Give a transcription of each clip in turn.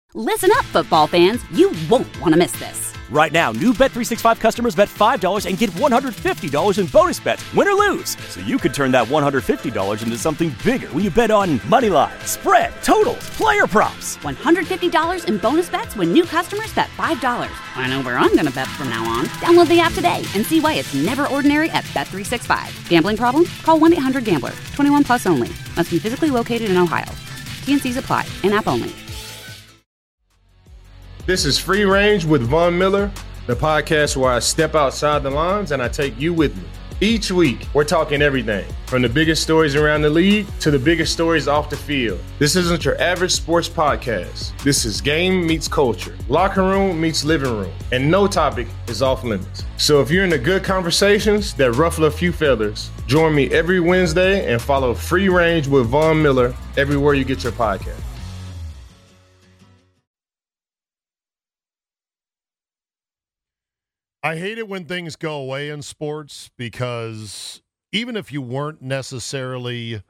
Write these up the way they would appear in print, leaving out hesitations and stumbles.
Listen up, football fans. You won't want to miss this. Right now, new Bet365 customers bet $5 and get $150 in bonus bets, win or lose. So you could turn that $150 into something bigger when you bet on money line, spread, totals, player props. $150 in bonus bets when new customers bet $5. I know where I'm going to bet from now on. Download the app today and see why it's never ordinary at Bet365. Gambling problem? Call 1-800-GAMBLER. 21 plus only. Must be physically located in Ohio. T&Cs apply. In-app only. This is Free Range with Von Miller, the podcast where I step outside the lines and I take you with me. Each week, we're talking everything from the biggest stories around the league to the biggest stories off the field. This isn't your average sports podcast. This is game meets culture, locker room meets living room, and no topic is off limits. So if you're into good conversations that ruffle a few feathers, join me every Wednesday and follow Free Range with Von Miller everywhere you get your podcast. I hate it when things go away in sports because even if you weren't necessarily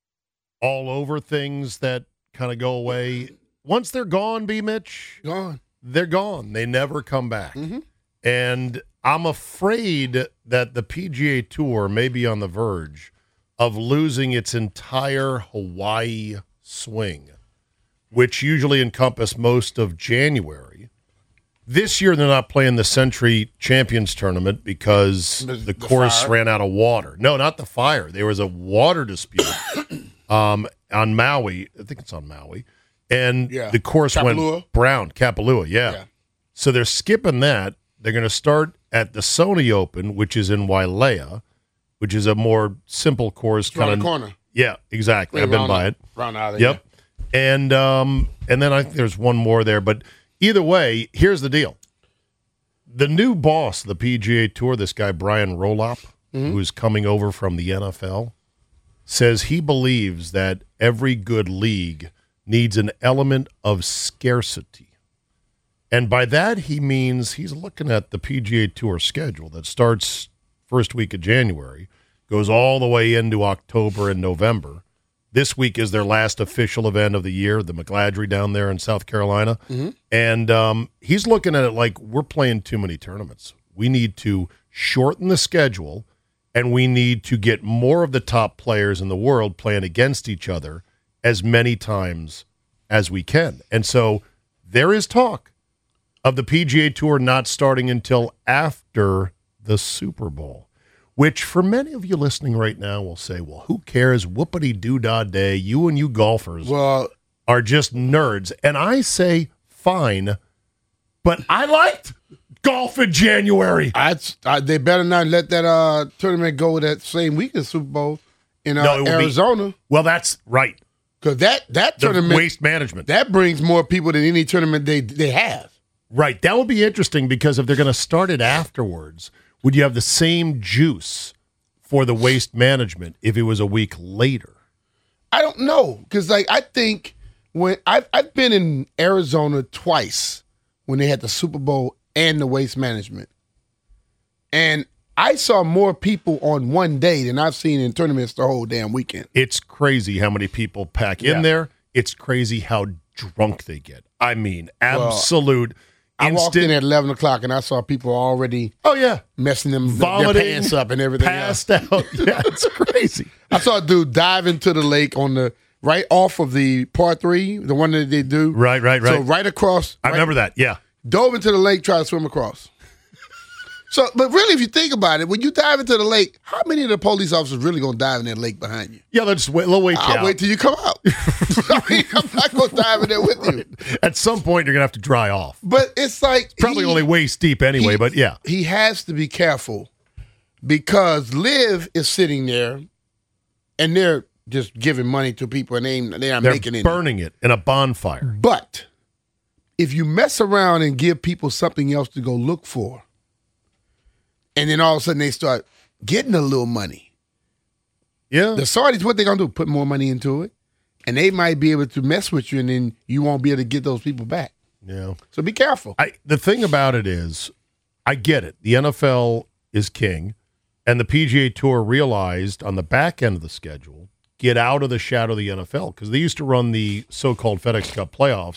all over things that kind of go away, once they're gone, B-Mitch, they're gone. They never come back. Mm-hmm. And I'm afraid that the PGA Tour may be on the verge of losing its entire Hawaii swing, which usually encompass most of January. This year, they're not playing the Century Champions Tournament because the course ran out of water. No, not the fire. There was a water dispute on Maui. I think it's on Maui. And the course went brown. Kapalua, yeah. So they're skipping that. They're going to start at the Sony Open, which is in Wailea, which is a more simple course. It's around the corner. Yeah, exactly. I've been by it. Round out of Yep. And then I think there's one more there, but either way, here's the deal. The new boss of the PGA Tour, this guy Brian Rolop, who's coming over from the NFL, says he believes that every good league needs an element of scarcity. And by that, he means he's looking at the PGA Tour schedule that starts first week of January, goes all the way into October and November. This week is their last official event of the year, the McGladrey down there in South Carolina. Mm-hmm. And he's looking at it like we're playing too many tournaments. We need to shorten the schedule, and we need to get more of the top players in the world playing against each other as many times as we can. And so there is talk of the PGA Tour not starting until after the Super Bowl. Which, for many of you listening right now, will say, well, who cares? Whoopity-doo-dah day. You and you golfers are just nerds. And I say, fine, but I liked golf in January. They better not let that tournament go that same week as Super Bowl in Arizona. Well, that's right. Because that tournament, waste management, that brings more people than any tournament they have. Right. That would be interesting because if they're going to start it afterwards, would you have the same juice for the waste management if it was a week later? I don't know. Because I think when I've been in Arizona twice when they had the Super Bowl and the waste management. And I saw more people on one day than I've seen in tournaments the whole damn weekend. It's crazy how many people pack in there. It's crazy how drunk they get. I mean, absolute. I walked in at 11 o'clock and I saw people already messing their pants up and everything passed out. Yeah, it's crazy. I saw a dude dive into the lake on the right off of the par 3, the one that they do. Right. So right across. I remember that, yeah. Dove into the lake, tried to swim across. So, but really, if you think about it, when you dive into the lake, how many of the police officers really going to dive in that lake behind you? Yeah, they'll wait you out. I'll wait till you come out. I mean, I'm not going to dive in there with you. At some point, you're going to have to dry off. But it's like... Probably only waist deep anyway, but yeah. He has to be careful because Liv is sitting there and they're just giving money to people and they're making it. They're burning it in a bonfire. But if you mess around and give people something else to go look for, and then all of a sudden they start getting a little money. Yeah. The Saudis, what they going to do? Put more money into it. And they might be able to mess with you, and then you won't be able to get those people back. Yeah. So be careful. The thing about it is, I get it. The NFL is king, and the PGA Tour realized on the back end of the schedule, get out of the shadow of the NFL, because they used to run the so-called FedEx Cup playoffs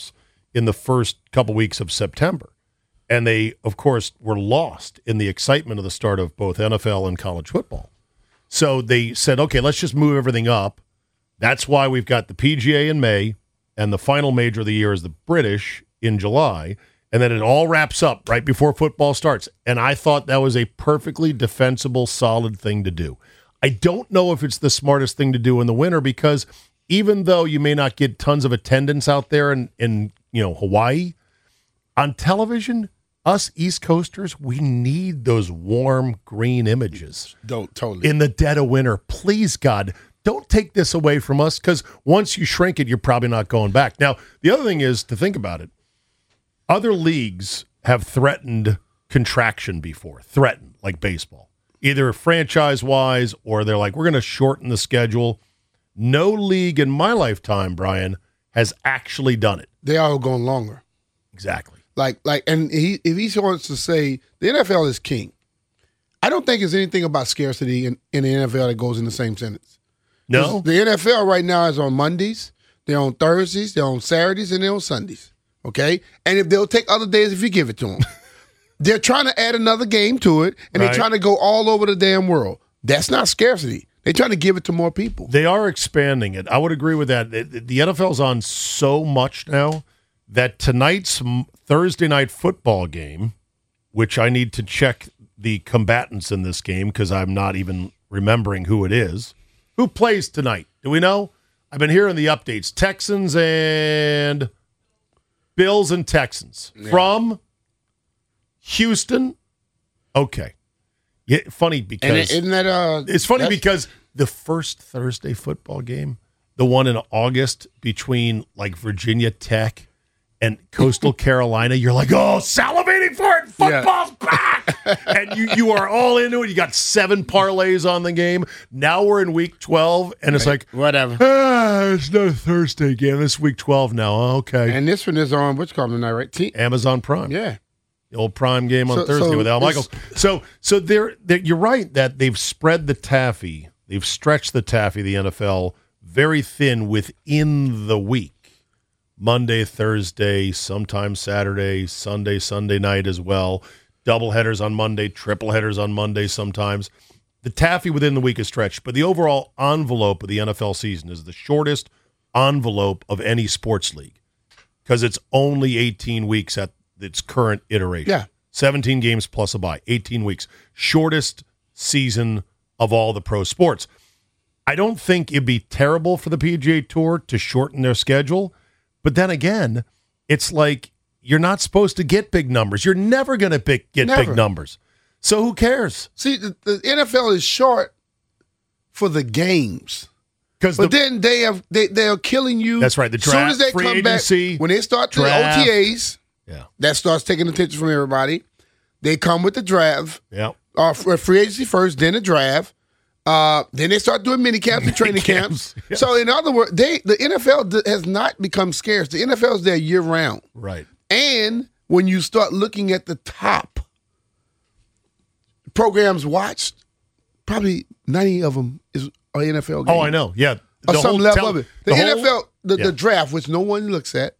in the first couple weeks of September. And they, of course, were lost in the excitement of the start of both NFL and college football. So they said, okay, let's just move everything up. That's why we've got the PGA in May, and the final major of the year is the British in July. And then it all wraps up right before football starts. And I thought that was a perfectly defensible, solid thing to do. I don't know if it's the smartest thing to do in the winter, because even though you may not get tons of attendance out there in Hawaii, on television, us East Coasters, we need those warm green images. Totally. In the dead of winter. Please, God, don't take this away from us, because once you shrink it, you're probably not going back. Now, the other thing is to think about it. Other leagues have threatened contraction before, like baseball, either franchise-wise or they're like, we're going to shorten the schedule. No league in my lifetime, Brian, has actually done it. They are going longer. Exactly. And if he wants to say the NFL is king, I don't think there's anything about scarcity in the NFL that goes in the same sentence. No? The NFL right now is on Mondays, they're on Thursdays, they're on Saturdays, and they're on Sundays. Okay? And if they'll take other days if you give it to them. They're trying to add another game to it, and they're trying to go all over the damn world. That's not scarcity. They're trying to give it to more people. They are expanding it. I would agree with that. The NFL's on so much now that tonight's Thursday night football game, which I need to check the combatants in this game because I'm not even remembering who it is. Who plays tonight? Do we know? I've been hearing the updates. Texans and Bills and Texans from Houston. Okay. Yeah, funny because isn't that it's funny because the first Thursday football game, the one in August between like Virginia Tech and Coastal Carolina, you're like, oh, salivating for it. Football's back. And you are all into it. You got 7 parlays on the game. Now we're in week 12, and it's like, whatever. It's not a Thursday game. It's week 12 now. Okay. And this one is on, what's called tonight, right? Amazon Prime. Yeah. The old Prime game on Thursday with Al Michaels. So they're you're right that they've spread the taffy. They've stretched the taffy, the NFL, very thin within the week. Monday, Thursday, sometimes Saturday, Sunday night as well. Double headers on Monday, triple headers on Monday sometimes. The taffy within the week is stretched, but the overall envelope of the NFL season is the shortest envelope of any sports league because it's only 18 weeks at its current iteration. Yeah. 17 games plus a bye, 18 weeks. Shortest season of all the pro sports. I don't think it'd be terrible for the PGA Tour to shorten their schedule. But then again, it's like you're not supposed to get big numbers. You're never going to get big numbers. So who cares? See, the NFL is short for the games. But then they're killing you. That's right. The draft, as soon as they free come agency, back, when they start doing OTAs, that starts taking attention from everybody. They come with the draft. Yeah. Free agency first, then the draft. Then they start doing mini camps and training camps. Yes. So in other words, the NFL has not become scarce. The NFL is there year round. Right. And when you start looking at the top programs watched, probably 90 of them are NFL games. Oh, I know. Yeah. Or some level of it. The NFL, the draft, which no one looks at.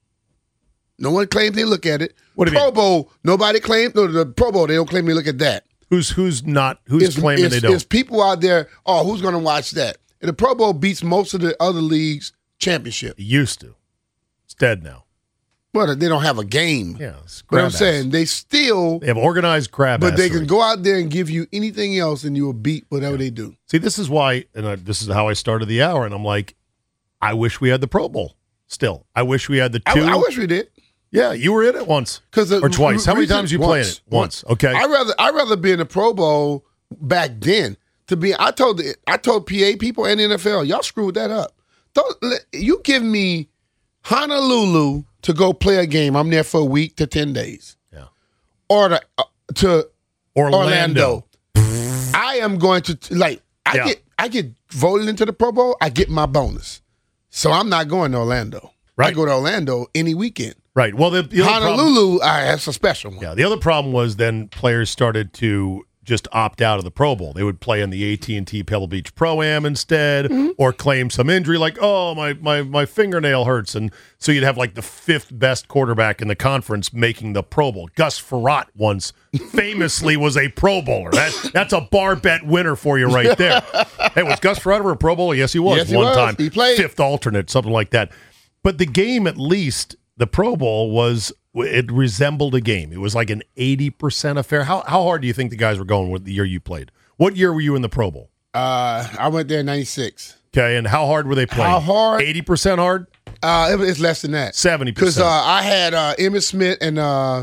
No one claims they look at it. What do you mean? Pro Bowl, nobody claims. No, the Pro Bowl, they don't claim they look at that. Who's claiming they don't? There's people out there, who's going to watch that? And the Pro Bowl beats most of the other leagues' championship. It used to. It's dead now. Well, they don't have a game. Yeah, it's but I'm saying they have organized crab but they can go out there and give you anything else and you will beat whatever they do. See, this is why, and this is how I started the hour, and I'm like, I wish we had the Pro Bowl still. I wish we had the 2. I wish we did. Yeah, you were in it once or twice. How many times you played it? Once. Okay. I'd rather be in the Pro Bowl back then. I told PA people and the NFL, y'all screwed that up. You give me Honolulu to go play a game. I'm there for a week to 10 days. Yeah. Or to Orlando. I am going to I get voted into the Pro Bowl. I get my bonus. So I'm not going to Orlando. Right. I go to Orlando any weekend. Right. Well, the Honolulu, that's a special one. Yeah. The other problem was then players started to just opt out of the Pro Bowl. They would play in the AT&T Pebble Beach Pro-Am instead, or claim some injury like, oh, my fingernail hurts. And so you'd have like the 5th best quarterback in the conference making the Pro Bowl. Gus Frerotte once famously was a Pro Bowler. That's a bar bet winner for you right there. Hey, was Gus Frerotte ever a Pro Bowler? Yes, he was. Yes, he one was. time. He played. 5th alternate, something like that. But the game, at least, the Pro Bowl it resembled a game. It was like an 80% affair. How hard do you think the guys were going with the year you played? What year were you in the Pro Bowl? I went there in 96. Okay, and how hard were they playing? How hard? 80% hard? It's less than that. 70%. Because I had Emmitt Smith and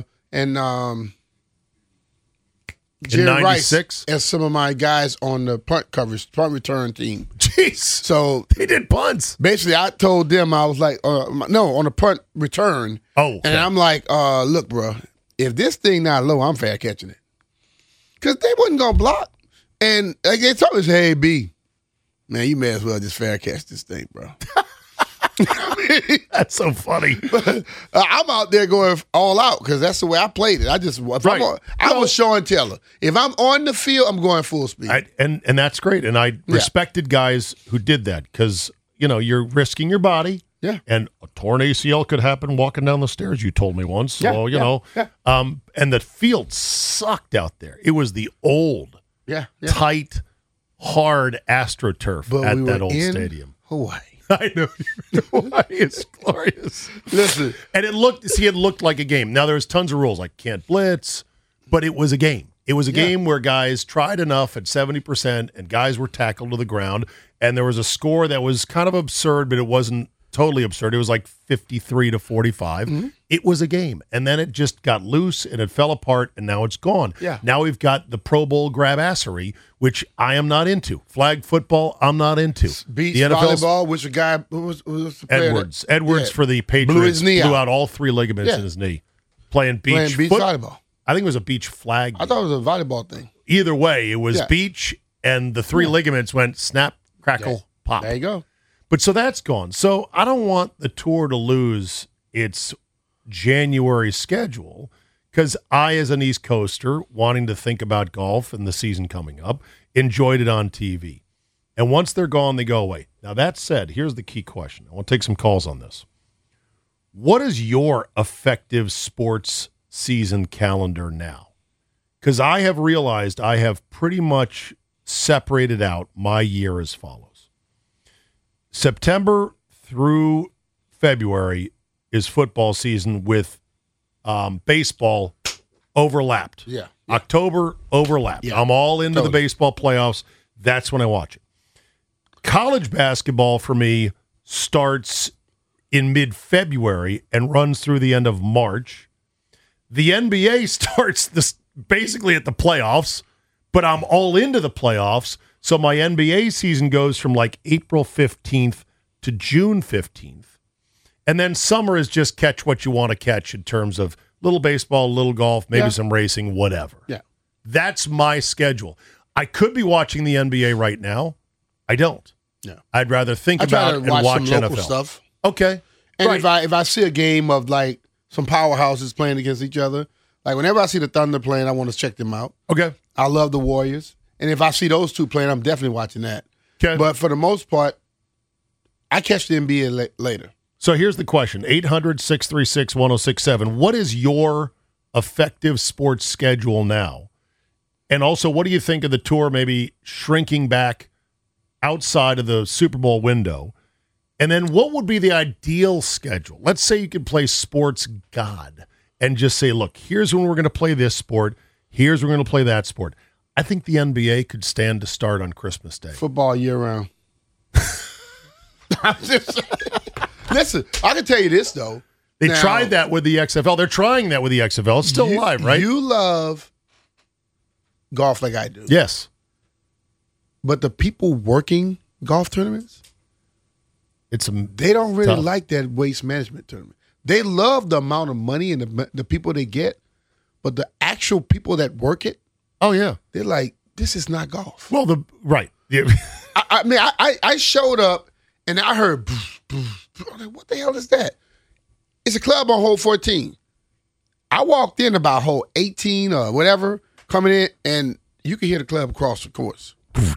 Jerry Rice as some of my guys on the punt return team. Jeez. So they did punts. Basically, I told them, I was like, no, on the punt return. Oh. Okay. And I'm like, look, bro, if this thing not low, I'm fair catching it. Because they wasn't going to block. And like, they told me, hey, B, man, you may as well just fair catch this thing, bro. That's so funny. I'm out there going all out because that's the way I played it. I was Sean Taylor. If I'm on the field, I'm going full speed. And that's great. And I respected guys who did that because, you're risking your body. Yeah. And a torn ACL could happen walking down the stairs, you told me once. So, and the field sucked out there. It was the old, tight, hard AstroTurf at that old stadium. Hawaii. I know. Hawaii is glorious. Listen. And it looked like a game. Now, there's tons of rules, like can't blitz, but it was a game. It was a game where guys tried enough at 70% and guys were tackled to the ground. And there was a score that was kind of absurd, but it wasn't totally absurd. It was like 53-45. Mm-hmm. It was a game. And then it just got loose and it fell apart and now it's gone. Yeah. Now we've got the Pro Bowl grabassery, which I am not into. Flag football, I'm not into. Beach volleyball, which a guy who was the player Edwards for the Patriots blew out all 3 ligaments in his knee. Playing beach volleyball. I think it was a beach flag. I thought it was a volleyball thing. Either way, it was beach and the 3 ligaments went snap, crackle, pop. There you go. But so that's gone. So I don't want the tour to lose its January schedule because I, as an East Coaster, wanting to think about golf and the season coming up, enjoyed it on TV. And once they're gone, they go away. Now, that said, here's the key question. I want to take some calls on this. What is your effective sports season calendar now? Because I have realized I have pretty much separated out my year as follows. September through February is football season with baseball overlapped. Yeah. October overlapped. Yeah. I'm all into the baseball playoffs. That's when I watch it. College basketball for me starts in mid-February and runs through the end of March. The NBA starts basically at the playoffs, but I'm all into the playoffs. So my NBA season goes from like April 15th to June 15th. And then summer is just catch what you want to catch in terms of little baseball, little golf, maybe some racing, whatever. Yeah. That's my schedule. I could be watching the NBA right now. I don't. Yeah. I'd rather think about it and watch some NFL local stuff. Okay. And right. if I see a game of like some powerhouses playing against each other, like whenever I see the Thunder playing, I want to check them out. Okay. I love the Warriors. And if I see those two playing, I'm definitely watching that. Okay. But for the most part, I catch the NBA later. So here's the question, 800-636-1067. What is your effective sports schedule now? And also, what do you think of the tour maybe shrinking back outside of the Super Bowl window? And then what would be the ideal schedule? Let's say you could play sports god and just say, look, here's when we're going to play this sport. Here's when we're going to play that sport. I think the NBA could stand to start on Christmas Day. Football year-round. Listen, I can tell you this, though. They tried that with the XFL. They're trying that with the XFL. It's still live, right? You love golf like I do. Yes. But the people working golf tournaments, they don't really like that waste management tournament. They love the amount of money and the people they get, but the actual people that work it, oh yeah, they're like, this is not golf. Well, right. Yeah. I showed up and I heard, I'm like, what the hell is that? It's a club on hole 14. I walked in about hole 18 or whatever, coming in, and you can hear the club across the course.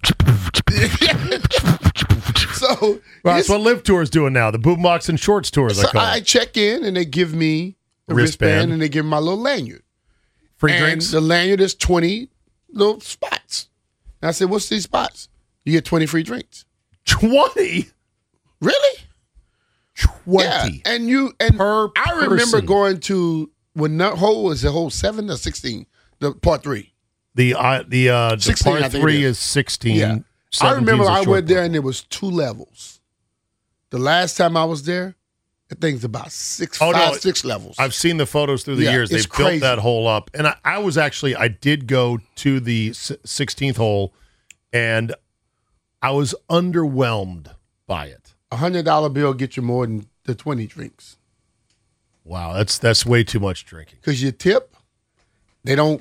So that's what Live Tour is doing now. The Boombox and Shorts tours. So I call I it. check in and they give me a wristband and they give me my little lanyard. Free and drinks. The lanyard is 20 little spots. And I said, "What's these spots?" You get 20 free drinks. 20. Really? 20. Yeah. And per I remember person. going to when that hole was the hole 7 or 16, the part 3. The 16, I part think 3 it is 16. Yeah. 17 I remember is a I short went there part. and there was 2 levels. The last time I was there, that thing's about 6 levels. I've seen the photos through the years. it's They've built crazy. that hole up. And I did go to the 16th hole, and I was underwhelmed by it. $100 bill get you more than the 20 drinks. Wow, that's way too much drinking. Because you tip, they don't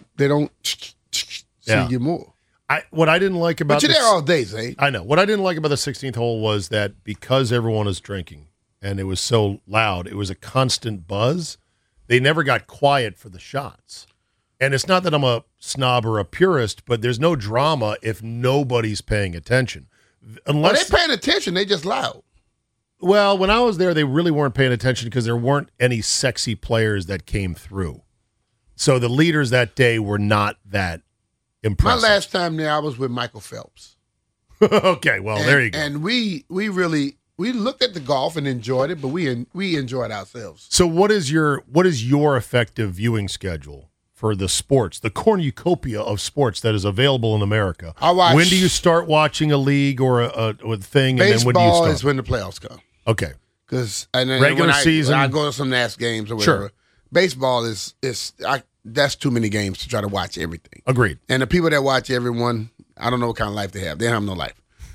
so Yeah. you get more. What I didn't like about But you're this- there all day, Zay. I know. What I didn't like about the 16th hole was that because everyone was drinking and it was so loud, it was a constant buzz. They never got quiet for the shots. And it's not that I'm a snob or a purist, but there's no drama if nobody's paying attention. Well, Unless, they're paying attention. They just loud. well, when I was there, they really weren't paying attention because there weren't any sexy players that came through. So the leaders that day were not that My impressive. last time there, I was with Michael Phelps. Okay, well, there you go. And we really looked at the golf and enjoyed it, but we enjoyed ourselves. So what is your effective viewing schedule for the sports, the cornucopia of sports that is available in America? I watch- When do you start watching a league or a thing, and then when do you Baseball start? is when the playoffs come. Okay, And then Regular season- when I go to some Nats games or whatever. Sure. Baseball that's too many games to try to watch everything. agreed. And the people that watch everyone, I don't know what kind of life they have. They have no life.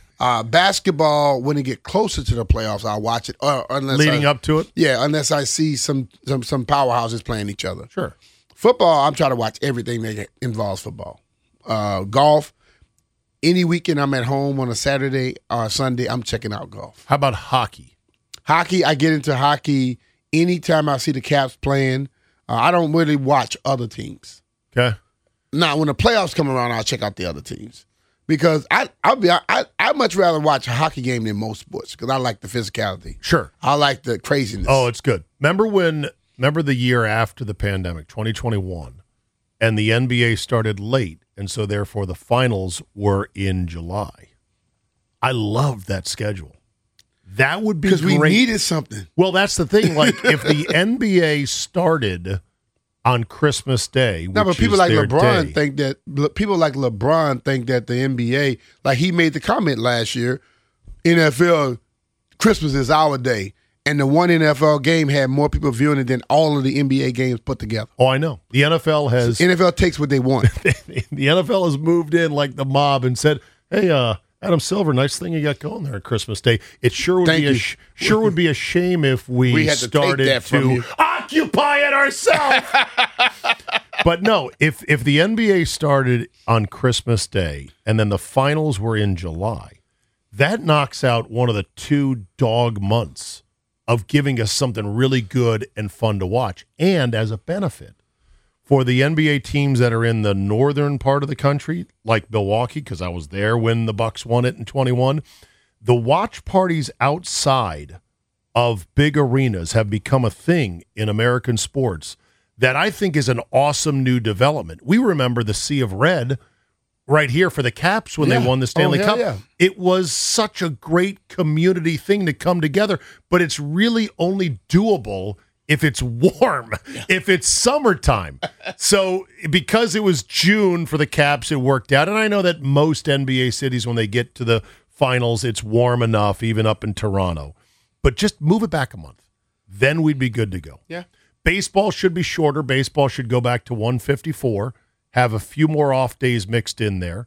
Basketball, when it get closer to the playoffs, I'll watch it. Unless Leading up to it, Yeah, unless I see some powerhouses playing each other. sure. Football, I'm trying to watch everything that involves football. Golf, any weekend I'm at home on a Saturday or Sunday, I'm checking out golf. How about hockey? Hockey, I get into hockey anytime I see the Caps playing. I don't really watch other teams. Okay, Now, when the playoffs come around, I'll check out the other teams because I'd much rather watch a hockey game than most sports because I like the physicality. sure. I like the craziness. Oh, it's good. Remember the year after the pandemic, 2021, and the NBA started late, and so therefore the finals were in July. I loved that schedule. That would be because we great. needed something. Well, that's the thing. Like, if the NBA started on Christmas Day, No, but which people is like their LeBron day, think that the NBA, like he made the comment last year, NFL Christmas is our day, and the one NFL game had more people viewing it than all of the NBA games put together. Oh, I know. The NFL has NFL takes what they want. the NFL has moved in like the mob and said, "Hey, Adam Silver, nice thing you got going there on Christmas Day. It sure would Thank be you. sure would be a shame if we had to take started that from to you. occupy it ourselves." But no, if the NBA started on Christmas Day and then the finals were in July, that knocks out one of the 2 dog months of giving us something really good and fun to watch. And as a benefit for the NBA teams that are in the northern part of the country, like Milwaukee, because I was there when the Bucks won it in 21, the watch parties outside of big arenas have become a thing in American sports that I think is an awesome new development. We remember the Sea of Red right here for the Caps when Yeah. they won the Stanley Oh, yeah, Cup. yeah. It was such a great community thing to come together, but it's really only doable if it's warm, if it's summertime. So because it was June for the Caps, it worked out. And I know that most NBA cities, when they get to the finals, it's warm enough, even up in Toronto. But just move it back a month. Then we'd be good to go. Yeah. Baseball should be shorter. Baseball should go back to 154, have a few more off days mixed in there.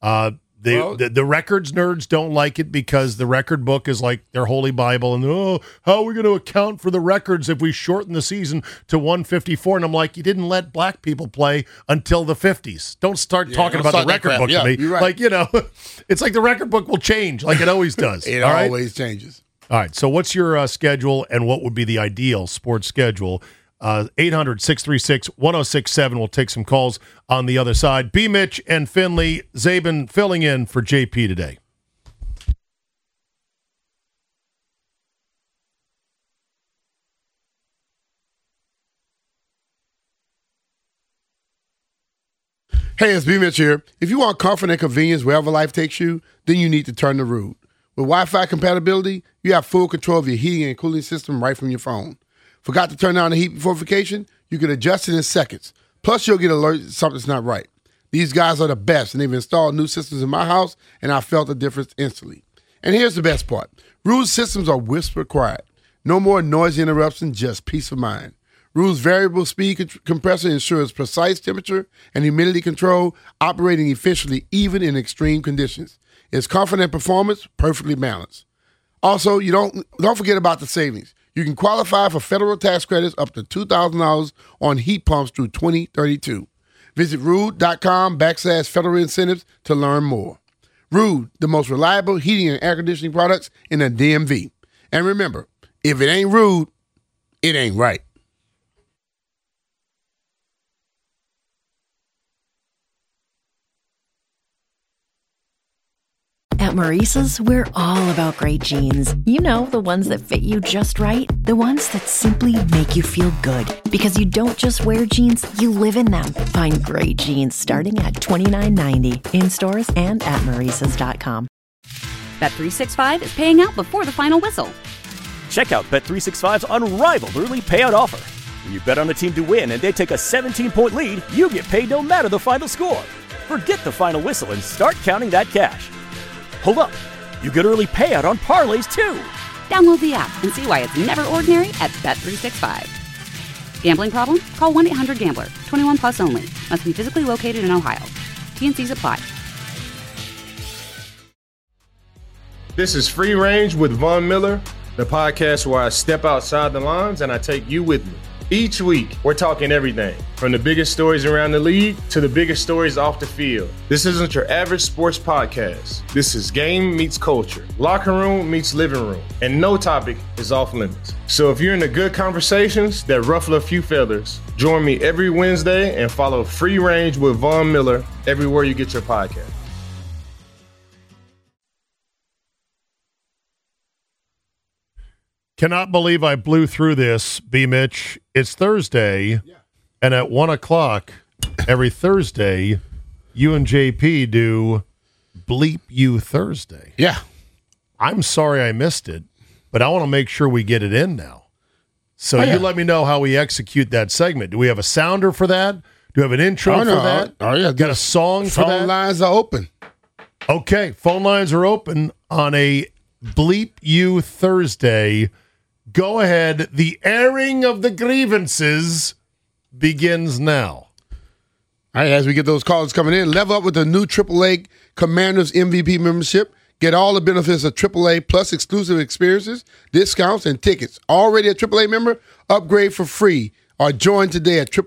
The records nerds don't like it because the record book is like their holy Bible. And, how are we going to account for the records if we shorten the season to 154? And I'm like, you didn't let black people play until the 50s. Don't start talking don't about the start that record crap. book Yeah, to me. you're right. It's like the record book will change like it always does. It all right? always changes. All right. So what's your schedule and what would be the ideal sports schedule? 800-636-1067. We'll take some calls on the other side. B. Mitch and Finley, Zabin filling in for JP today. Hey, it's B-Mitch here. If you want comfort and convenience wherever life takes you, then you need to turn to Ruud. With Wi-Fi compatibility, you have full control of your heating and cooling system right from your phone. Forgot to turn on the heat before vacation? You can adjust it in seconds. Plus, you'll get alerted something's not right. These guys are the best, and they've installed new systems in my house, and I felt the difference instantly. And here's the best part. Ruud's systems are whisper quiet. No more noisy interruptions, just peace of mind. Ruud's variable speed compressor ensures precise temperature and humidity control, operating efficiently even in extreme conditions. Its comfort and performance perfectly balanced. Also, you don't forget about the savings. You can qualify for federal tax credits up to $2,000 on heat pumps through 2032. Visit Ruud.com/federal incentives to learn more. Ruud, the most reliable heating and air conditioning products in the DMV. And remember, if it ain't Ruud, it ain't right. At Maurice's, we're all about great jeans. You know, the ones that fit you just right. The ones that simply make you feel good. Because you don't just wear jeans, you live in them. Find great jeans starting at $29.90 in stores and at Maurice's.com. Bet365 is paying out before the final whistle. Check out Bet365's unrivaled early payout offer. When you bet on a team to win and they take a 17-point lead, you get paid no matter the final score. Forget the final whistle and start counting that cash. Hold up, you get early payout on parlays too. Download the app and see why it's never ordinary at Bet365. Gambling problem? Call 1-800-GAMBLER. 21 plus only. Must be physically located in Ohio. T&Cs apply. This is Free Range with Von Miller, the podcast where I step outside the lines and I take you with me. Each week, we're talking everything from the biggest stories around the league to the biggest stories off the field. This isn't your average sports podcast. This is game meets culture, locker room meets living room, and no topic is off limits. So if you're into good conversations that ruffle a few feathers, join me every Wednesday and follow Free Range with Von Miller everywhere you get your podcast. Cannot believe I blew through this, B. Mitch. It's Thursday, and at 1 o'clock every Thursday, you and JP do Bleep You Thursday. Yeah. I'm sorry I missed it, but I want to make sure we get it in now. So you let me know how we execute that segment. Do we have a sounder for that? Do we have an intro for that? Oh, yeah. Got a song for that? Phone lines are open. Okay, phone lines are open on a Bleep You Thursday. Go ahead. The airing of the grievances begins now. All right, as we get those calls coming in, level up with the new AAA Commanders MVP membership. Get all the benefits of AAA plus exclusive experiences, discounts, and tickets. Already a AAA member? Upgrade for free or join today at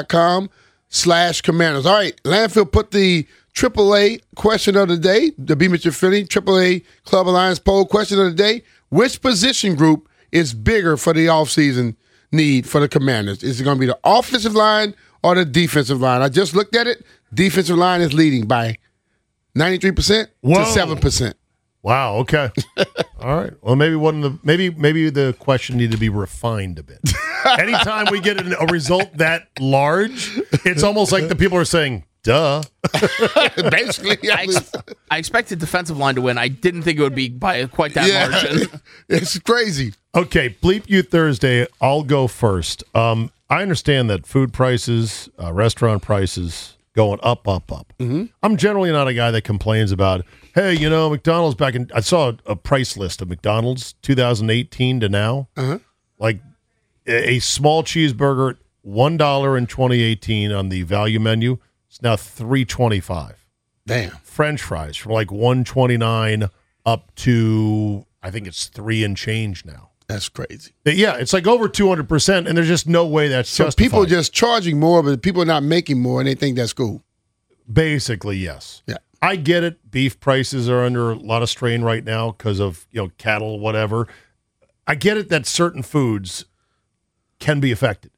AAA.com/Commanders. All right, Landfill put the AAA question of the day, the B. Mitchell Philly AAA Club Alliance poll question of the day. Which position group is bigger for the offseason need for the Commanders? Is it going to be the offensive line or the defensive line? I just looked at it. Defensive line is leading by 93% to 7%. Wow. Okay. All right. Well, maybe maybe the question needed to be refined a bit. Anytime we get a result that large, it's almost like the people are saying, duh. Basically, I expected defensive line to win. I didn't think it would be by quite that margin. It's crazy. Okay, Bleep You Thursday. I'll go first. I understand that food prices, restaurant prices, going up. Mm-hmm. I'm generally not a guy that complains about, hey, McDonald's back in. I saw a price list of McDonald's 2018 to now. Uh-huh. Like a small cheeseburger, $1 in 2018 on the value menu. It's now $3.25. Damn. French fries from like $1.29 up to I think it's $3 and change now. That's crazy. Yeah, it's like over 200%, and there's just no way that's so justified. People are just charging more, but people are not making more, and they think that's cool. Basically, yes. Yeah, I get it. Beef prices are under a lot of strain right now because of cattle, whatever. I get it that certain foods can be affected.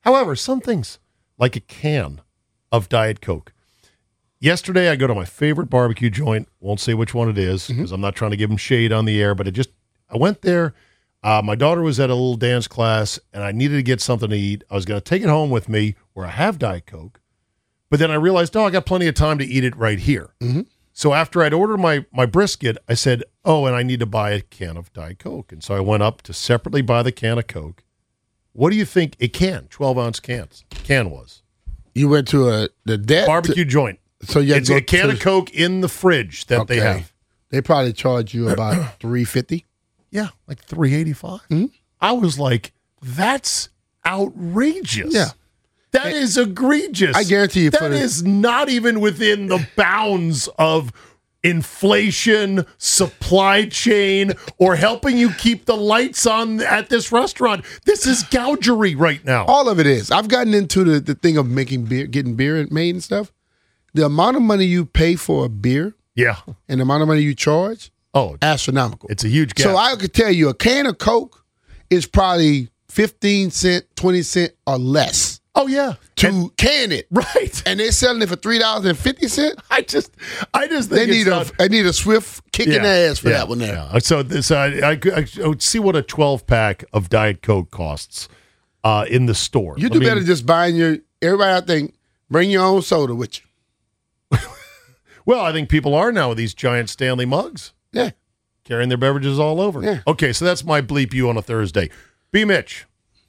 However, some things, like a can of Diet Coke. Yesterday, I go to my favorite barbecue joint. Won't say which one it is because I'm not trying to give them shade on the air, but I went there. My daughter was at a little dance class, and I needed to get something to eat. I was going to take it home with me where I have Diet Coke, but then I realized, I got plenty of time to eat it right here. Mm-hmm. So after I'd ordered my brisket, I said, and I need to buy a can of Diet Coke. And so I went up to separately buy the can of Coke. What do you think a 12-ounce can was? You went to the barbecue joint. So you had a can of Coke in the fridge that they have. They probably charge you about $3.50. Yeah, like $3.85. Mm-hmm. I was like, that's outrageous. Yeah. That is egregious. I guarantee you. That is not even within the bounds of inflation, supply chain, or helping you keep the lights on at this restaurant. This is gougery right now. All of it is. I've gotten into the thing of making beer, getting beer made and stuff. The amount of money you pay for a beer, and the amount of money you charge, astronomical. It's a huge gap. So I could tell you a can of Coke is probably 15 cents, 20 cents, or less. Oh, yeah. To can it. Right. And they're selling it for $3.50. I just think they need a swift kick in the ass for that one there. Yeah. So this, I would see what a 12-pack of Diet Coke costs in the store. You do better just buying everybody, I think, bring your own soda with you. Well, I think people are now with these giant Stanley mugs. Yeah. Carrying their beverages all over. Yeah. Okay, so that's my bleep you on a Thursday. B. Mitch.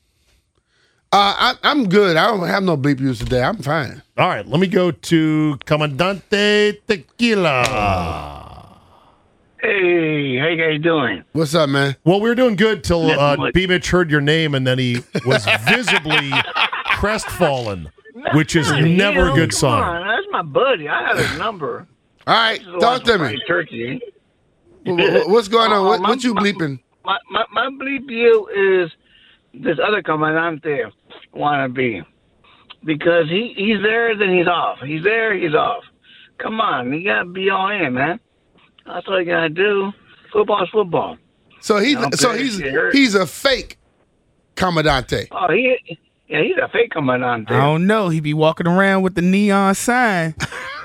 I'm good. I don't have no bleep use today. I'm fine. All right, let me go to Comandante Tequila. Hey, how you guys doing? What's up, man? Well, we were doing good till B. Mitch heard your name, and then he was visibly crestfallen, which is never a good sign. Come on, that's my buddy. I have his number. All right, talk to me. Turkey. What's going on? What you bleeping? My bleep you is this other Comandante wannabe. Because he's there, then he's off. He's there, he's off. Come on, you gotta be all in, man. That's all you gotta do. Football's football. So he's a fake Comandante. Oh, he's a fake Comandante. I don't know. He be walking around with the neon sign.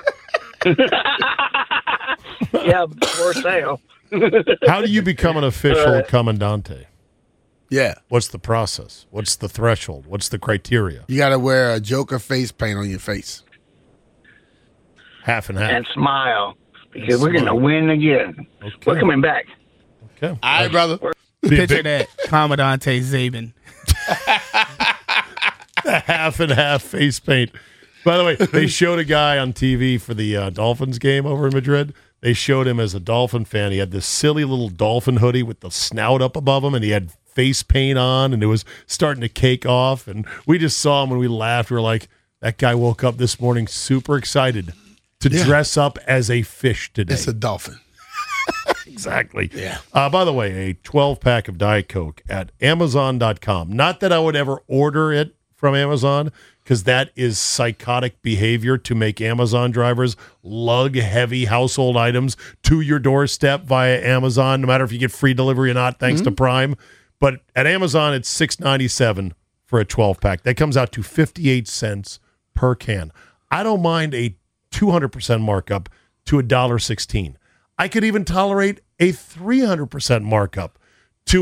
Yeah, for sale. How do you become an official Comandante? Yeah. What's the process? What's the threshold? What's the criteria? You got to wear a Joker face paint on your face. Half and half. And smile. Because we're going to win again. Okay. We're coming back. Okay. All right, brother. Picture that. Commandante Zabin. The half and half face paint. By the way, they showed a guy on TV for the Dolphins game over in Madrid. They showed him as a Dolphin fan. He had this silly little Dolphin hoodie with the snout up above him, and he had face paint on, and it was starting to cake off. And we just saw him and we laughed. We were like, that guy woke up this morning super excited to dress up as a fish today. It's a dolphin. Exactly. Yeah. By the way, a 12-pack of Diet Coke at Amazon.com. Not that I would ever order it from Amazon, because that is psychotic behavior to make Amazon drivers lug heavy household items to your doorstep via Amazon, no matter if you get free delivery or not, thanks to Prime. But at Amazon, it's $6.97 for a 12-pack. That comes out to 58 cents per can. I don't mind a 200% markup to $1.16. I could even tolerate a 300% markup to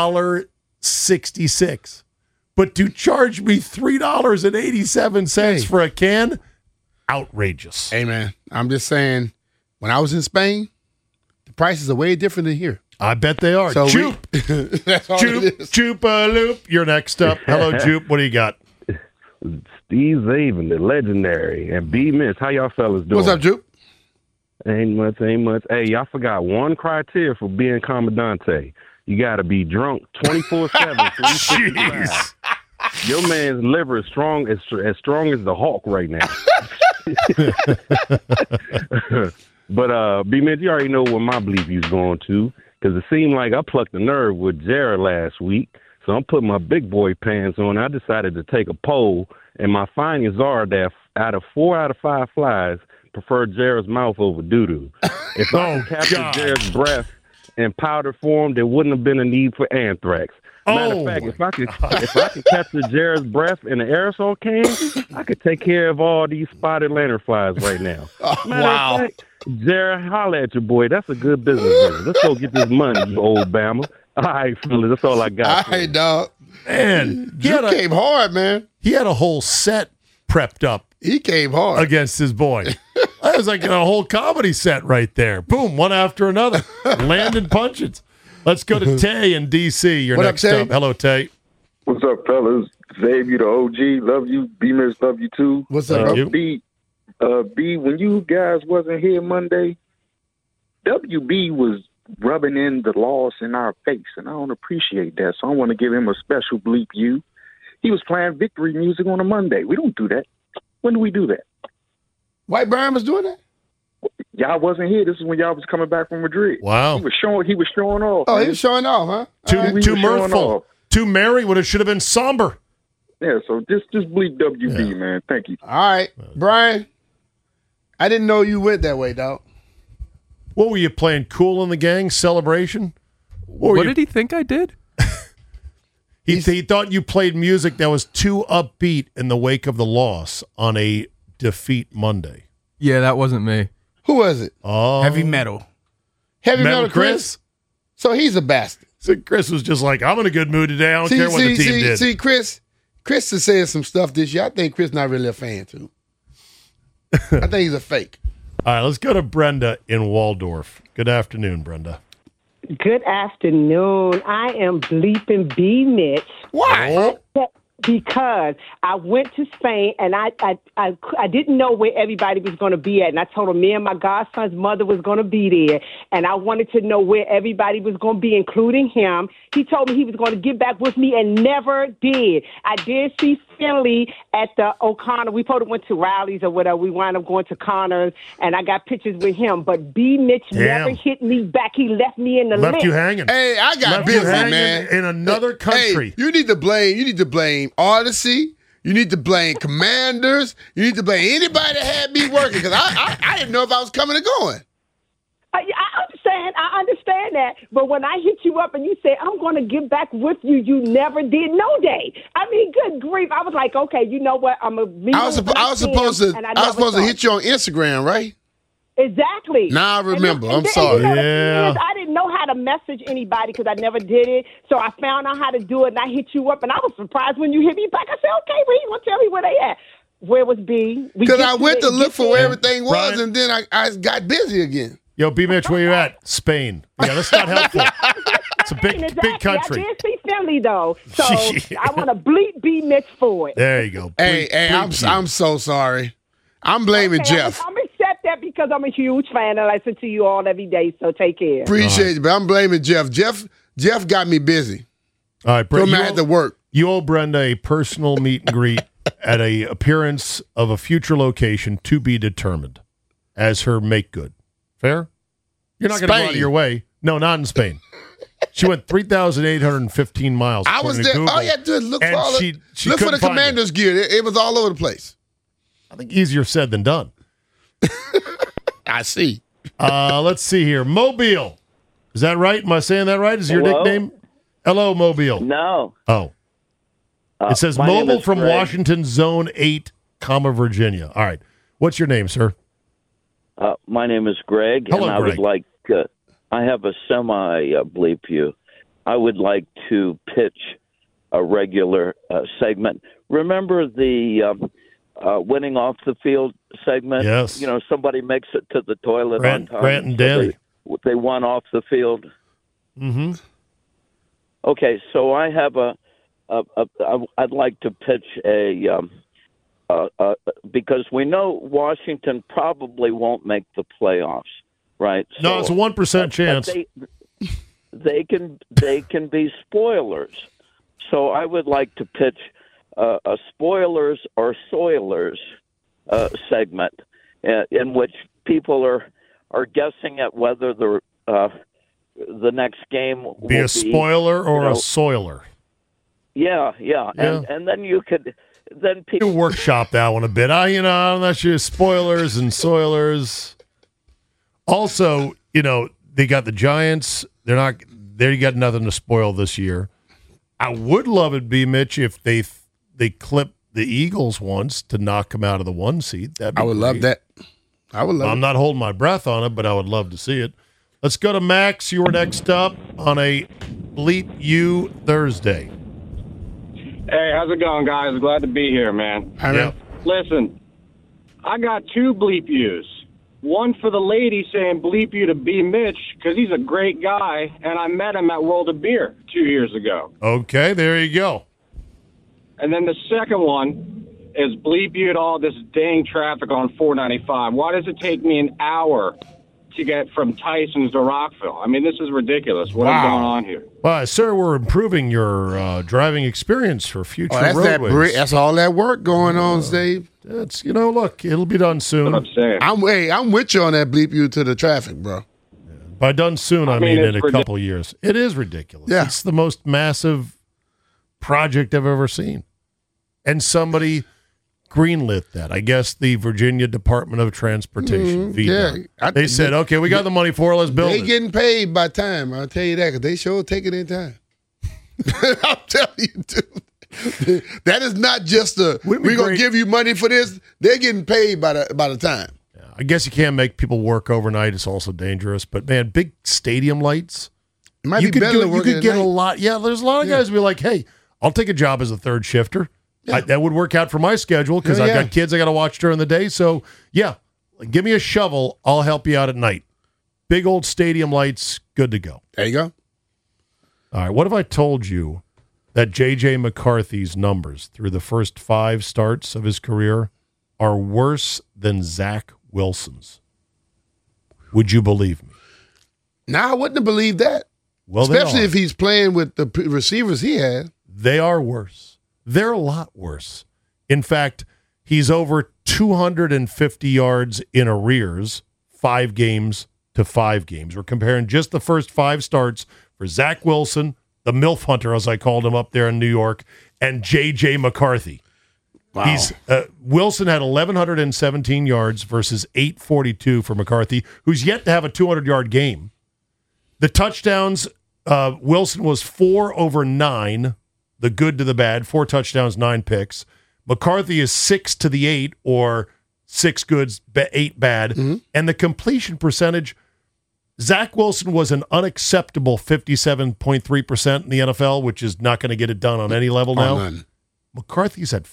$1.66. But to charge me $3.87 for a can, outrageous. Hey, man, I'm just saying, when I was in Spain, the prices are way different than here. I bet they are. So Jupe. That's all it is. Jupe-a-loop. You're next up. Hello, Jupe. What do you got? Steve Zabin, the legendary, and B. Mitch. How y'all fellas doing? What's up, Jupe? Ain't much. Hey, y'all forgot one criteria for being Commandante. You got to be drunk 24/7. Jeez. Your man's liver is strong as strong as the Hulk right now. But B-Man, you already know where my bleep you's going to, because it seemed like I plucked a nerve with Jared last week. So I'm putting my big boy pants on. I decided to take a poll, and my findings are that out of 4 out of 5 flies prefer Jared's mouth over doo-doo. If I captured Jared's breath in powder form, there wouldn't have been a need for anthrax. Matter of fact, if I could catch the Jared's breath in an aerosol can, I could take care of all these spotted lantern flies right now. Wow. Fact, Jared, holla at your boy. That's a good business. Business. Let's go get this money, you old Bama. All right, fellas, that's all I got. All right, dog. Man, You came hard, man. he had a whole set prepped up He came hard. against his boy. That was like a whole comedy set right there. Boom, one after another. Landing punches. Let's go to Tay in D.C. You're What up, next Tay? up. Hello, Tay. What's up, fellas? Xavier, the OG, love you. B-Miss, love you too. What's up, Thank bro? you. B, when you guys wasn't here Monday, WB was rubbing in the loss in our face, and I don't appreciate that. So I want to give him a special bleep you. He was playing victory music on a Monday. We don't do that. When do we do that? White Brian was doing that? Y'all wasn't here. This is when y'all was coming back from Madrid. Wow. He was showing off. Oh, man. he was showing off, huh? Too, All right. We too were showing mirthful. off. Too merry when it should have been somber. Yeah, so just bleep WB, man. Thank you. All right. Brian, I didn't know you went that way, dog. What were you playing? Cool in the Gang celebration? What did he think I did? He thought you played music that was too upbeat in the wake of the loss on a defeat Monday. Yeah, that wasn't me. Who was it? Oh, Heavy metal. Heavy Metal Metal Chris? So he's a bastard. So Chris was just like, I'm in a good mood today. I don't care what the team did. See, Chris is saying some stuff this year. I think Chris not really a fan, too. I think he's a fake. All right, let's go to Brenda in Waldorf. Good afternoon, Brenda. Good afternoon. I am bleeping B Mitch. Why? Because I went to Spain and I didn't know where everybody was going to be at. And I told him me and my godson's mother was going to be there. And I wanted to know where everybody was going to be, including him. He told me he was going to get back with me and never did. I did see Finley at the O'Connor. We probably went to rallies or whatever. We wound up going to Connors, and I got pictures with him. But B. Mitch never hit me back. He left me in the Left list. you hanging. Hey, I got Left you busy, hanging man. in another country. Hey, you need to blame Odyssey. You need to blame Commanders. You need to blame anybody that had me working, because I didn't know if I was coming or going. I understand that. But when I hit you up and you said, I'm going to get back with you, you never did. No day. I mean, good grief. I was like, okay, you know what? I'm going to meet I was supposed to hit you on Instagram, right? Exactly. Now I remember. And I'm then, sorry. you know, the thing is, I didn't know how to message anybody because I never did it. So I found out how to do it, and I hit you up, and I was surprised when you hit me back. I said, okay, well, you going to tell me where they at? Where was B? Because I went to look for where everything was, Brian- and then I got busy again. Yo, B. Mitch, where you at? Spain. Yeah, that's not helpful. It's a big country. I did see Finley, though. So I want to bleep B. Mitch for it. There you go. Hey, I'm so sorry. I'm blaming Jeff. I'm accept that because I'm a huge fan and I listen to you all every day. So take care. Appreciate it, but I'm blaming Jeff. Jeff got me busy. All right, Brenda. So I had to work. You owe Brenda a personal meet and greet at a appearance of a future location to be determined as her make good. Fair? You're not going to go out of your way. No, not in Spain. She went 3,815 miles. I was according to there. Google, All you had to do is look and for all she look for couldn't the find Commanders gear. It was all over the place. I think easier said than done. I see. Let's see here. Mobile. Is that right? Am I saying that right? Is your Hello? nickname? Hello, Mobile. No. Oh. It says my name mobile is from Greg. Washington, Zone 8, Virginia. All right. What's your name, sir? My name is Greg, Hello, and I Greg. would like. I have a bleep you. I would like to pitch a regular segment. Remember the winning off the field segment? Yes. You know, somebody makes it to the toilet Grant, on time. Grant and Danny. They won off the field. Mm-hmm. Okay, so I have I'd like to pitch because we know Washington probably won't make the playoffs, right? No, it's a 1% chance. They can be spoilers. So I would like to pitch a spoilers or soilers segment in which people are guessing at whether the next game will Be a spoiler or a soiler. Yeah. And then you could people You workshop that one a bit. I'm not sure spoilers and soilers. Also, they got the Giants. They got nothing to spoil this year. I would love it, B. Mitch, if they clip the Eagles once to knock them out of the 1 seed. I would love that. I would love I'm not holding my breath on it, but I would love to see it. Let's go to Max. You were next up on a Bleep You Thursday. Hey, how's it going, guys? Glad to be here, man. Yeah. Listen, I got 2 bleep yous. One for the lady saying bleep you to B. Mitch because he's a great guy, and I met him at World of Beer 2 years ago. Okay, there you go. And then the second one is bleep you at all this dang traffic on 495. Why does it take me an hour to get from Tyson's to Rockville? I mean, this is ridiculous. What is going on here? Well, sir, we're improving your driving experience for future roadways. That's all that work going on, Steve. It's look, it'll be done soon. That's what I'm saying. I'm with you on that bleep you to the traffic, bro. By done soon, I mean in a couple ridiculous. years. It is ridiculous. Yeah. It's the most massive project I've ever seen. And somebody greenlit that. I guess the Virginia Department of Transportation. VDOT. They said, okay, we got the money for it. Let's build They it. getting paid by time. I'll tell you that because they sure take it in time. I'll tell you, dude. That is not just we're going to give you money for this. They're getting paid by the time. I guess you can't make people work overnight. It's also dangerous. But, man, big stadium lights. It might be better than working You could get at a night. lot. Yeah, there's a lot of guys who be like, hey, I'll take a job as a third shifter. That would work out for my schedule because I've got kids I got to watch during the day. So, yeah, give me a shovel. I'll help you out at night. Big old stadium lights, good to go. There you go. All right, what if I told you that J.J. McCarthy's numbers through the first 5 starts of his career are worse than Zach Wilson's? Would you believe me? Nah, I wouldn't have believed that. Well, especially if he's playing with the receivers he had. They are worse. They're a lot worse. In fact, he's over 250 yards in arrears, 5 games to 5 games. We're comparing just the first 5 starts for Zach Wilson, the MILF Hunter, as I called him up there in New York, and J.J. McCarthy. Wow. Wilson had 1,117 yards versus 842 for McCarthy, who's yet to have a 200-yard game. The touchdowns, Wilson was 4 over 9, the good to the bad, 4 touchdowns, 9 picks. McCarthy is 6 to the 8, or 6 goods, 8 bad. Mm-hmm. And the completion percentage, Zach Wilson was an unacceptable 57.3% in the NFL, which is not going to get it done on any level now. None. McCarthy's at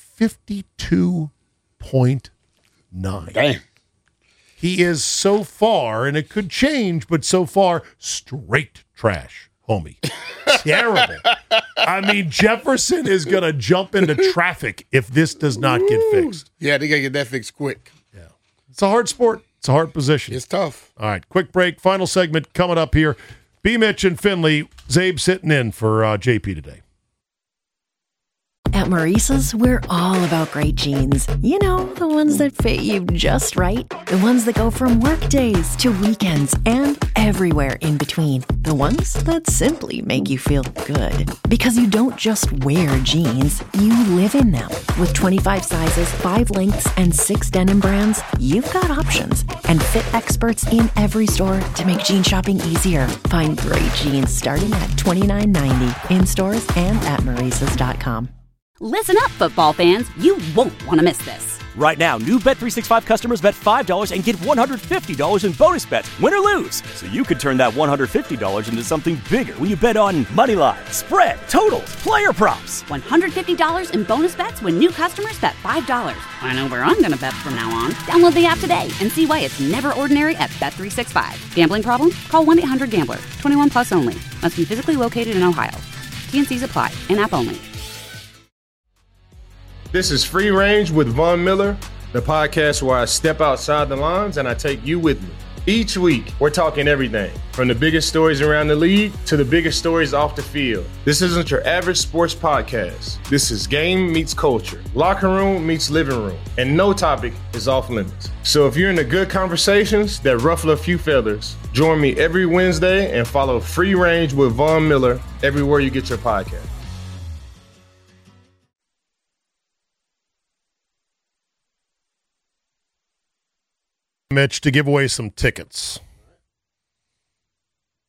52.9. Damn. He is so far, and it could change, but so far, straight trash, homie. Terrible. I mean, Jefferson is going to jump into traffic if this does not get fixed. Yeah, they got to get that fixed quick. It's a hard sport. It's a hard position. It's tough. All right, quick break. Final segment coming up here. B. Mitch and Finley. Zabe sitting in for JP today. At Maurice's, we're all about great jeans. You know, the ones that fit you just right. The ones that go from work days to weekends and everywhere in between. The ones that simply make you feel good. Because you don't just wear jeans, you live in them. With 25 sizes, 5 lengths, and 6 denim brands, you've got options. And fit experts in every store to make jean shopping easier. Find great jeans starting at $29.90 in stores and at Maurice's.com. Listen up, football fans. You won't want to miss this. Right now, new Bet365 customers bet $5 and get $150 in bonus bets, win or lose. So you could turn that $150 into something bigger when you bet on money line, spread, totals, player props. $150 in bonus bets when new customers bet $5. I know where I'm going to bet from now on. Download the app today and see why it's never ordinary at Bet365. Gambling problem? Call 1-800-GAMBLER. 21 plus only. Must be physically located in Ohio. T&Cs apply. In-app only. This is Free Range with Von Miller, the podcast where I step outside the lines and I take you with me. Each week, we're talking everything from the biggest stories around the league to the biggest stories off the field. This isn't your average sports podcast. This is game meets culture, locker room meets living room, and no topic is off limits. So if you're into good conversations that ruffle a few feathers, join me every Wednesday and follow Free Range with Von Miller everywhere you get your podcast. Mitch, to give away some tickets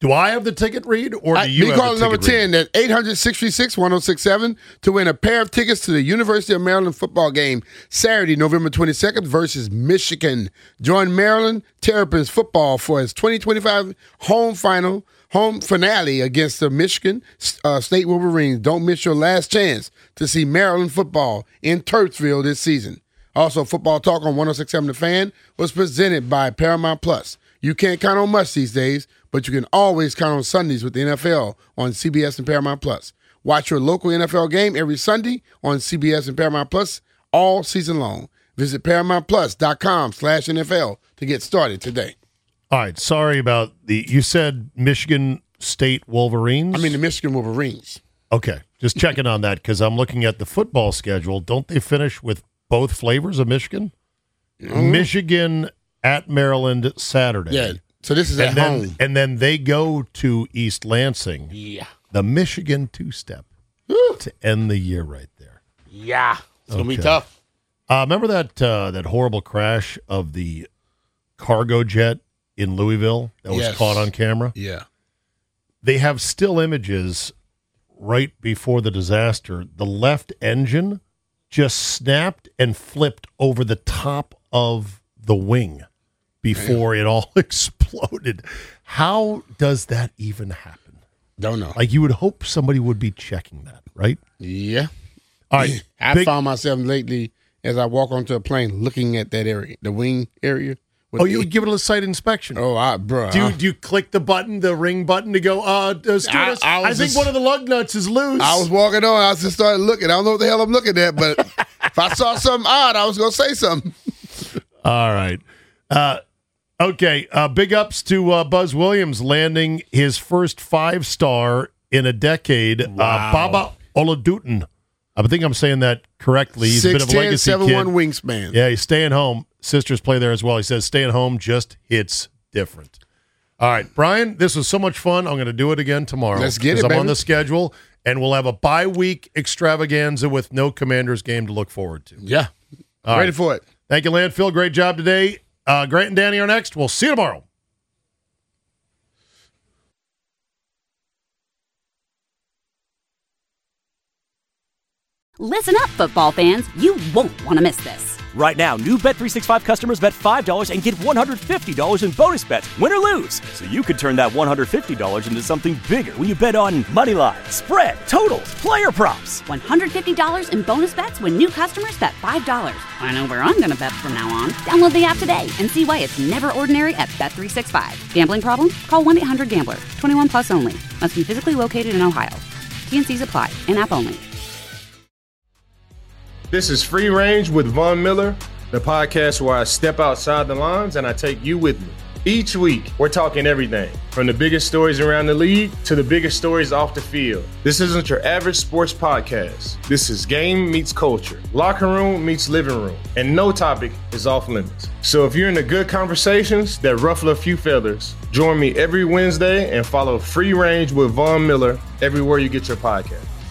Do I have the ticket, Reed, or do you have call the number ticket, 10 at 800-636-1067 to win a pair of tickets to the University of Maryland football game Saturday, November 22nd versus Michigan. Join Maryland Terrapins football for its 2025 home finale against the Michigan State Wolverines. Don't miss your last chance to see Maryland football in Turfsville this season. Also, Football Talk on 106.7 The Fan was presented by Paramount Plus. You can't count on much these days, but you can always count on Sundays with the NFL on CBS and Paramount Plus. Watch your local NFL game every Sunday on CBS and Paramount Plus all season long. Visit ParamountPlus.com/NFL to get started today. All right, sorry about you said Michigan State Wolverines? I mean the Michigan Wolverines. Okay, just checking on that because I'm looking at the football schedule. Don't they finish with both flavors of Michigan? Mm-hmm. Michigan at Maryland Saturday. Yeah, so this is at home. And then they go to East Lansing. Yeah. The Michigan two-step to end the year right there. Yeah. It's going to be tough. Remember that horrible crash of the cargo jet in Louisville that was caught on camera? Yeah. They have still images right before the disaster. The left engine just snapped and flipped over the top of the wing before it all exploded. How does that even happen? Don't know. Like, you would hope somebody would be checking that, right? Yeah. All right. I found myself lately as I walk onto a plane looking at that area, the wing area. You would give it a site inspection. Oh, bro. Do you click the button, the ring button, to go, stewardess, I think one of the lug nuts is loose. I was walking on. I just started looking. I don't know what the hell I'm looking at, but if I saw something odd, I was going to say something. All right. Okay. Big ups to Buzz Williams landing his first 5-star in a decade. Wow. Baba Oladutin. I think I'm saying that correctly. He's a bit of a legacy 6'10", kid. 7'1" wingspan. Yeah, he's staying home. Sisters play there as well. He says staying home just hits different. All right, Brian, this was so much fun. I'm going to do it again tomorrow. Let's get it, I'm baby. on the schedule, and we'll have a bye-week extravaganza with no Commanders game to look forward to. Yeah. All Ready right. for it. Thank you, Landfill. Great job today. Grant and Danny are next. We'll see you tomorrow. Listen up, football fans. You won't want to miss this. Right now, new Bet365 customers bet $5 and get $150 in bonus bets, win or lose. So you could turn that $150 into something bigger when you bet on money line, spread, totals, player props. $150 in bonus bets when new customers bet $5. I know where I'm going to bet from now on. Download the app today and see why it's never ordinary at Bet365. Gambling problem? Call 1-800-GAMBLER. 21 plus only. Must be physically located in Ohio. T&Cs apply. In-app only. This is Free Range with Von Miller, the podcast where I step outside the lines and I take you with me. Each week, we're talking everything from the biggest stories around the league to the biggest stories off the field. This isn't your average sports podcast. This is game meets culture, locker room meets living room, and no topic is off limits. So if you're into good conversations that ruffle a few feathers, join me every Wednesday and follow Free Range with Von Miller everywhere you get your podcast.